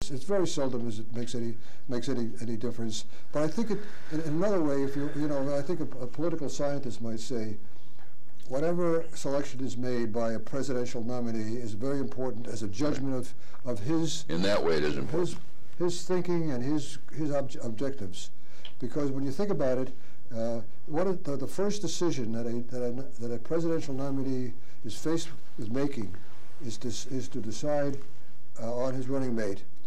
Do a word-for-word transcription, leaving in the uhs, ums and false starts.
it's, it's very seldom as it makes any makes any any difference. But I think it, in, in another way, if you you know, I think a, a political scientist might say, whatever selection is made by a presidential nominee is very important as a judgment of of his. In that way, it is important. His, his thinking and his his ob objectives, because when you think about it, uh, what is the, the first decision that a that a that a presidential nominee is faced with making is to is to decide uh, on his running mate.